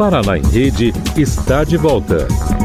Paraná em Rede está de volta.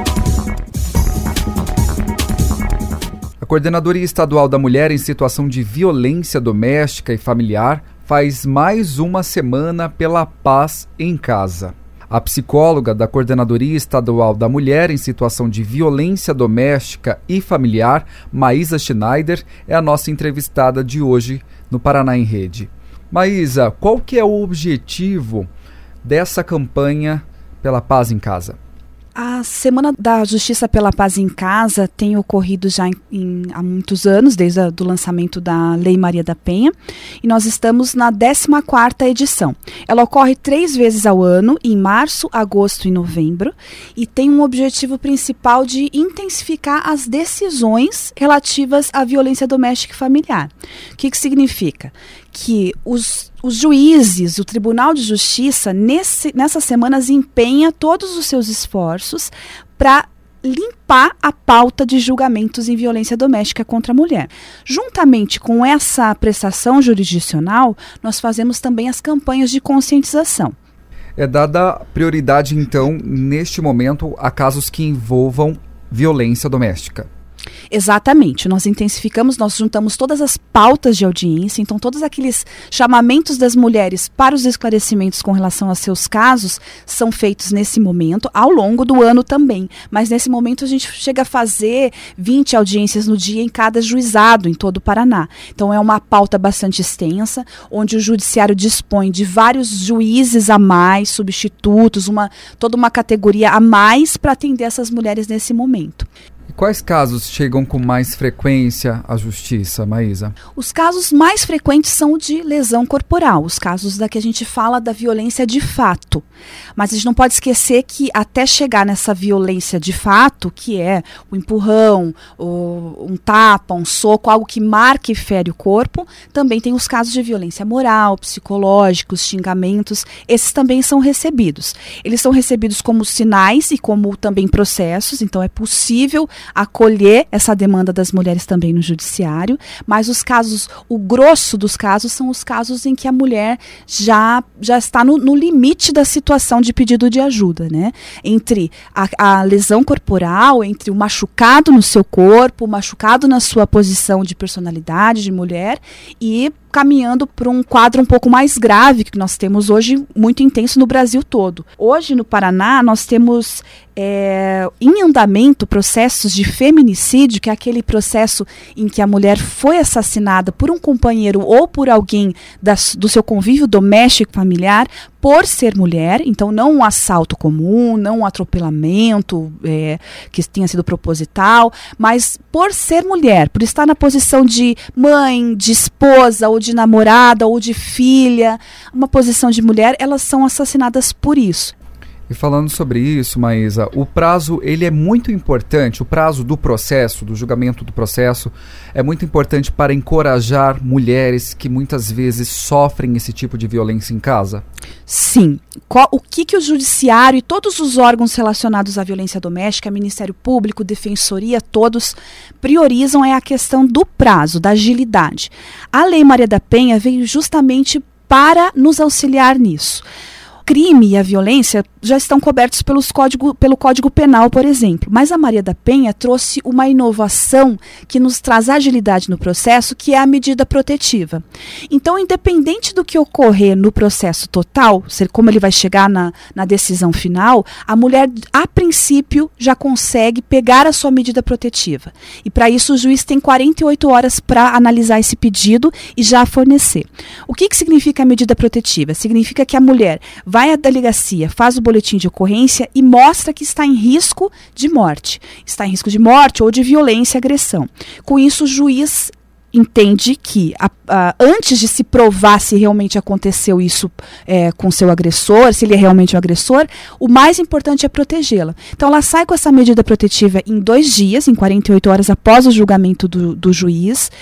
A Coordenadoria Estadual da Mulher em Situação de Violência Doméstica e Familiar faz mais uma semana pela paz em casa. A psicóloga da Coordenadoria Estadual da Mulher em Situação de Violência Doméstica e Familiar, Maísa Schneider, é a nossa entrevistada de hoje no Paraná em Rede. Maísa, qual que é o objetivo dessa campanha pela paz em casa? A Semana da Justiça pela Paz em Casa tem ocorrido já há muitos anos, desde o lançamento da Lei Maria da Penha, e nós estamos na 14ª edição. Ela ocorre 3 vezes ao ano, em março, agosto e novembro, e tem um objetivo principal de intensificar as decisões relativas à violência doméstica e familiar. O que significa? Que os juízes, o Tribunal de Justiça, nessas semanas empenha todos os seus esforços para limpar a pauta de julgamentos em violência doméstica contra a mulher. Juntamente com essa prestação jurisdicional, nós fazemos também as campanhas de conscientização. É dada prioridade, então, neste momento, a casos que envolvam violência doméstica. Exatamente, nós juntamos todas as pautas de audiência, então todos aqueles chamamentos das mulheres para os esclarecimentos com relação a seus casos são feitos nesse momento, ao longo do ano também, mas nesse momento a gente chega a fazer 20 audiências no dia em cada juizado em todo o Paraná. Então é uma pauta bastante extensa, onde o judiciário dispõe de vários juízes a mais, substitutos, toda uma categoria a mais para atender essas mulheres nesse momento. E quais casos chegam com mais frequência à justiça, Maísa? Os casos mais frequentes são o de lesão corporal, os casos da que a gente fala da violência de fato. Mas a gente não pode esquecer que até chegar nessa violência de fato, que é o empurrão, um tapa, um soco, algo que marca e fere o corpo, também tem os casos de violência moral, psicológicos, xingamentos, esses também são recebidos. Eles são recebidos como sinais e como também processos, então é possível acolher essa demanda das mulheres também no judiciário, mas o grosso dos casos são os casos em que a mulher já está no limite da situação de pedido de ajuda, né? Entre a lesão corporal, entre o machucado no seu corpo, o machucado na sua posição de personalidade, de mulher, e caminhando para um quadro um pouco mais grave que nós temos hoje, muito intenso no Brasil todo. Hoje, no Paraná, nós temos em andamento processos de feminicídio, que é aquele processo em que a mulher foi assassinada por um companheiro ou por alguém do seu convívio doméstico familiar por ser mulher, então não um assalto comum, não um atropelamento que tenha sido proposital, mas por ser mulher, por estar na posição de mãe, de esposa, ou de namorada, ou de filha, uma posição de mulher, elas são assassinadas por isso. E falando sobre isso, Maísa, o prazo ele é muito importante, o prazo do processo, do julgamento do processo, é muito importante para encorajar mulheres que muitas vezes sofrem esse tipo de violência em casa? Sim. O que o judiciário e todos os órgãos relacionados à violência doméstica, Ministério Público, Defensoria, todos priorizam é a questão do prazo, da agilidade. A Lei Maria da Penha veio justamente para nos auxiliar nisso. Crime e a violência já estão cobertos pelo Código Penal, por exemplo. Mas a Maria da Penha trouxe uma inovação que nos traz agilidade no processo, que é a medida protetiva. Então, independente do que ocorrer no processo total, como ele vai chegar na decisão final, a mulher, a princípio, já consegue pegar a sua medida protetiva. E para isso o juiz tem 48 horas para analisar esse pedido e já fornecer. O que significa a medida protetiva? Significa que a mulher vai à delegacia, faz o boletim de ocorrência e mostra que está em risco de morte. Está em risco de morte ou de violência e agressão. Com isso, o juiz entende que antes de se provar se realmente aconteceu isso com seu agressor, se ele é realmente o agressor, o mais importante é protegê-la. Então ela sai com essa medida protetiva em 2 dias, em 48 horas após o julgamento do juiz,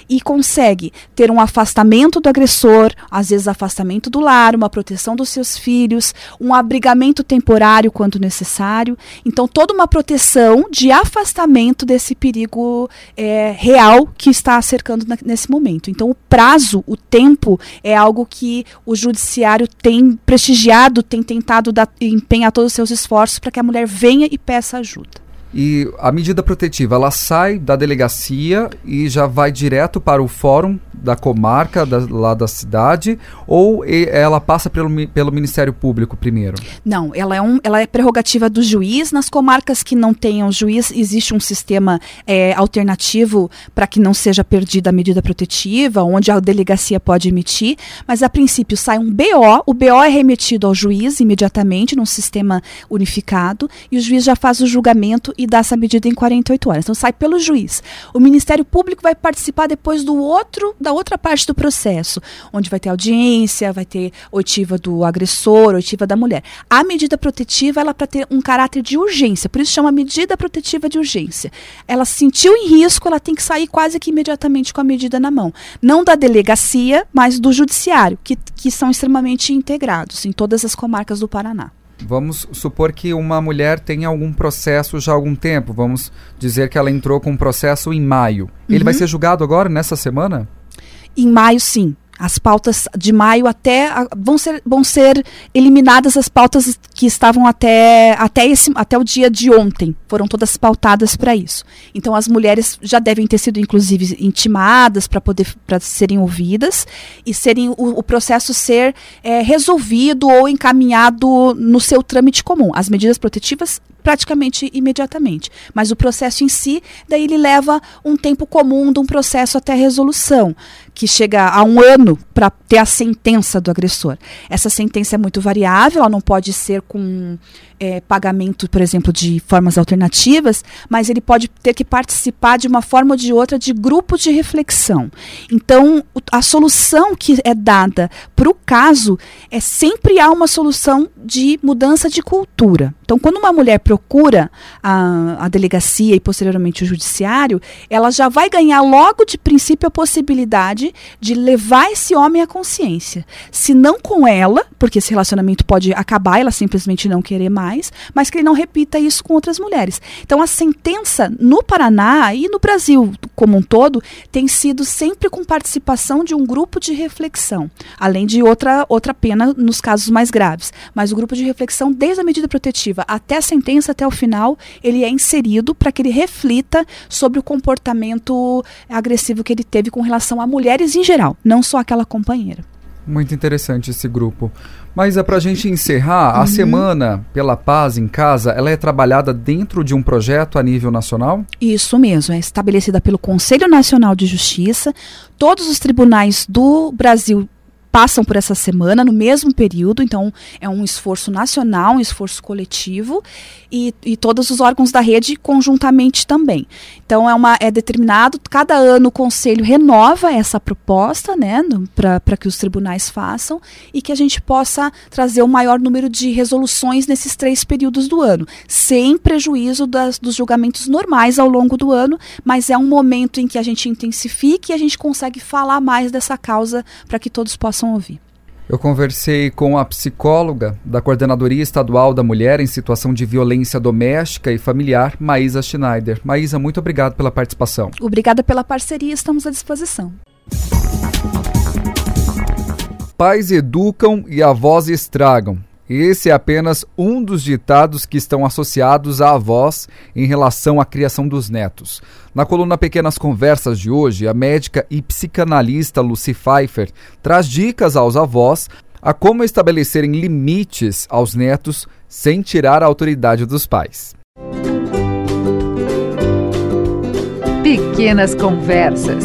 e consegue ter um afastamento do agressor, às vezes afastamento do lar, uma proteção dos seus filhos, um abrigamento temporário quando necessário. Então, toda uma proteção de afastamento desse perigo real que está cercando nesse momento. Então, o prazo, o tempo, é algo que o judiciário tem prestigiado, tem tentado empenhar todos os seus esforços para que a mulher venha e peça ajuda. E a medida protetiva, ela sai da delegacia e já vai direto para o fórum da comarca, lá da cidade, ou ela passa pelo Ministério Público primeiro? Não, ela é prerrogativa do juiz. Nas comarcas que não tenham juiz, existe um sistema alternativo para que não seja perdida a medida protetiva, onde a delegacia pode emitir, mas a princípio sai um BO, o BO é remetido ao juiz imediatamente, num sistema unificado, e o juiz já faz o julgamento e dá essa medida em 48 horas. Então sai pelo juiz. O Ministério Público vai participar depois da outra parte do processo, onde vai ter audiência, vai ter oitiva do agressor, oitiva da mulher. A medida protetiva, ela é para ter um caráter de urgência, por isso chama medida protetiva de urgência. Ela se sentiu em risco, ela tem que sair quase que imediatamente com a medida na mão. Não da delegacia, mas do judiciário, que são extremamente integrados em todas as comarcas do Paraná. Vamos supor que uma mulher tenha algum processo já há algum tempo. Vamos dizer que ela entrou com um processo em maio. Ele vai ser julgado agora, nessa semana? Em maio, sim. As pautas de maio vão ser eliminadas as pautas que estavam até o dia de ontem. Foram todas pautadas para isso. Então as mulheres já devem ter sido inclusive intimadas para serem ouvidas e o processo ser resolvido ou encaminhado no seu trâmite comum. As medidas protetivas praticamente imediatamente. Mas o processo em si, daí ele leva um tempo comum de um processo até a resolução, que chega a 1 ano para ter a sentença do agressor. Essa sentença é muito variável, ela não pode ser com pagamento, por exemplo, de formas alternativas, mas ele pode ter que participar de uma forma ou de outra de grupo de reflexão. Então, a solução que é dada para o caso sempre há uma solução de mudança de cultura. Então, quando uma mulher procura a delegacia e posteriormente o judiciário, ela já vai ganhar logo de princípio a possibilidade de levar esse homem à consciência. Se não com ela, porque esse relacionamento pode acabar, ela simplesmente não querer mais, mas que ele não repita isso com outras mulheres. Então a sentença no Paraná e no Brasil como um todo tem sido sempre com participação de um grupo de reflexão, além de outra pena nos casos mais graves. Mas o grupo de reflexão, desde a medida protetiva até a sentença, até o final, ele é inserido para que ele reflita sobre o comportamento agressivo que ele teve com relação a mulheres em geral, não só aquela companheira. Muito interessante esse grupo. Mas para a gente encerrar, a Semana pela Paz em Casa, ela é trabalhada dentro de um projeto a nível nacional? Isso mesmo, é estabelecida pelo Conselho Nacional de Justiça. Todos os tribunais do Brasil passam por essa semana no mesmo período, então é um esforço nacional, um esforço coletivo e todos os órgãos da rede conjuntamente também. Então é determinado, cada ano o Conselho renova essa proposta, né, para que os tribunais façam e que a gente possa trazer o maior número de resoluções nesses 3 períodos do ano, sem prejuízo dos julgamentos normais ao longo do ano, mas é um momento em que a gente intensifique e a gente consegue falar mais dessa causa para que todos possam ouvir. Eu conversei com a psicóloga da Coordenadoria Estadual da Mulher em Situação de Violência Doméstica e Familiar, Maísa Schneider. Maísa, muito obrigado pela participação. Obrigada pela parceria, estamos à disposição. Pais educam e avós estragam. Esse é apenas um dos ditados que estão associados à avós em relação à criação dos netos. Na coluna Pequenas Conversas de hoje, a médica e psicanalista Lucy Pfeiffer traz dicas aos avós a como estabelecerem limites aos netos sem tirar a autoridade dos pais. Pequenas Conversas.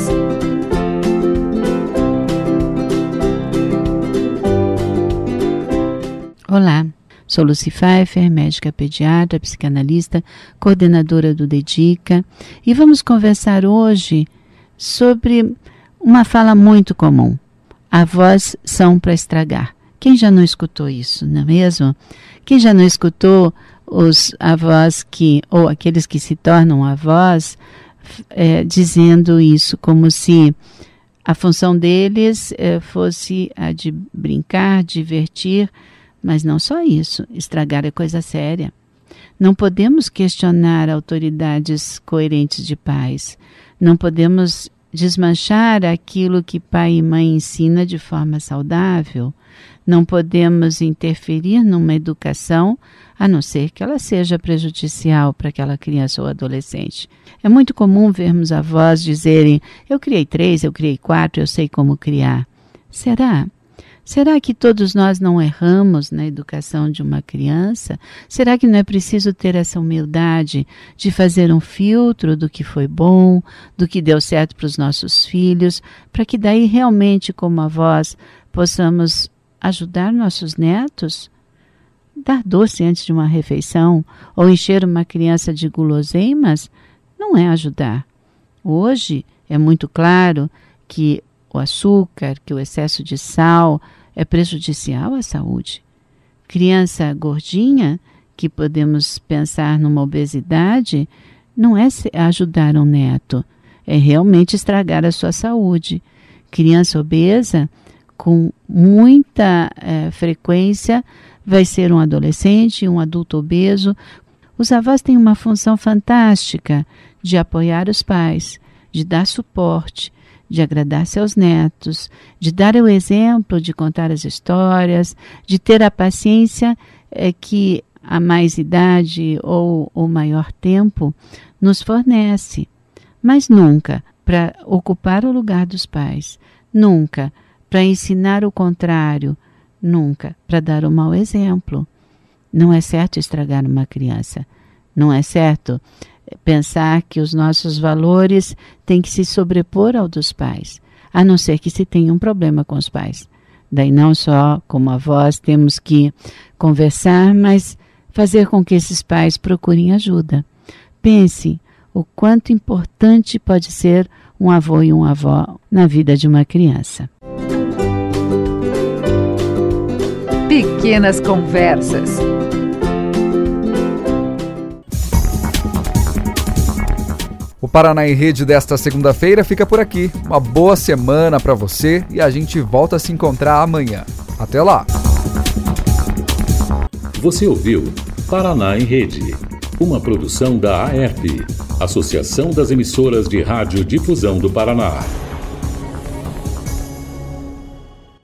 Olá, sou Lucy Pfeiffer, médica pediatra, psicanalista, coordenadora do Dedica, e vamos conversar hoje sobre uma fala muito comum. Avós são para estragar. Quem já não escutou isso, não é mesmo? Quem já não escutou os avós ou aqueles que se tornam avós dizendo isso, como se a função deles fosse a de brincar, divertir, mas não só isso, estragar é coisa séria. Não podemos questionar autoridades coerentes de pais, não podemos desmanchar aquilo que pai e mãe ensina de forma saudável, não podemos interferir numa educação a não ser que ela seja prejudicial para aquela criança ou adolescente. É muito comum vermos avós dizerem: eu criei 3, eu criei 4, eu sei como criar. Será? Será que todos nós não erramos na educação de uma criança? Será que não é preciso ter essa humildade de fazer um filtro do que foi bom, do que deu certo para os nossos filhos, para que daí realmente, como avós, possamos ajudar nossos netos? Dar doce antes de uma refeição ou encher uma criança de guloseimas não é ajudar. Hoje é muito claro que o açúcar, que o excesso de sal é prejudicial à saúde. Criança gordinha, que podemos pensar numa obesidade, não é ajudar um neto, é realmente estragar a sua saúde. Criança obesa, com muita frequência, vai ser um adolescente, um adulto obeso. Os avós têm uma função fantástica de apoiar os pais, de dar suporte, de agradar seus netos, de dar o exemplo, de contar as histórias, de ter a paciência que a mais idade ou o maior tempo nos fornece. Mas nunca para ocupar o lugar dos pais, nunca para ensinar o contrário, nunca para dar o mau exemplo. Não é certo estragar uma criança, não é certo pensar que os nossos valores têm que se sobrepor ao dos pais, a não ser que se tenha um problema com os pais. Daí não só como avós temos que conversar, mas fazer com que esses pais procurem ajuda. Pense o quanto importante pode ser um avô e uma avó na vida de uma criança. Pequenas Conversas. O Paraná em Rede desta segunda-feira fica por aqui. Uma boa semana para você e a gente volta a se encontrar amanhã. Até lá! Você ouviu Paraná em Rede, uma produção da AERP, Associação das Emissoras de Rádio Difusão do Paraná.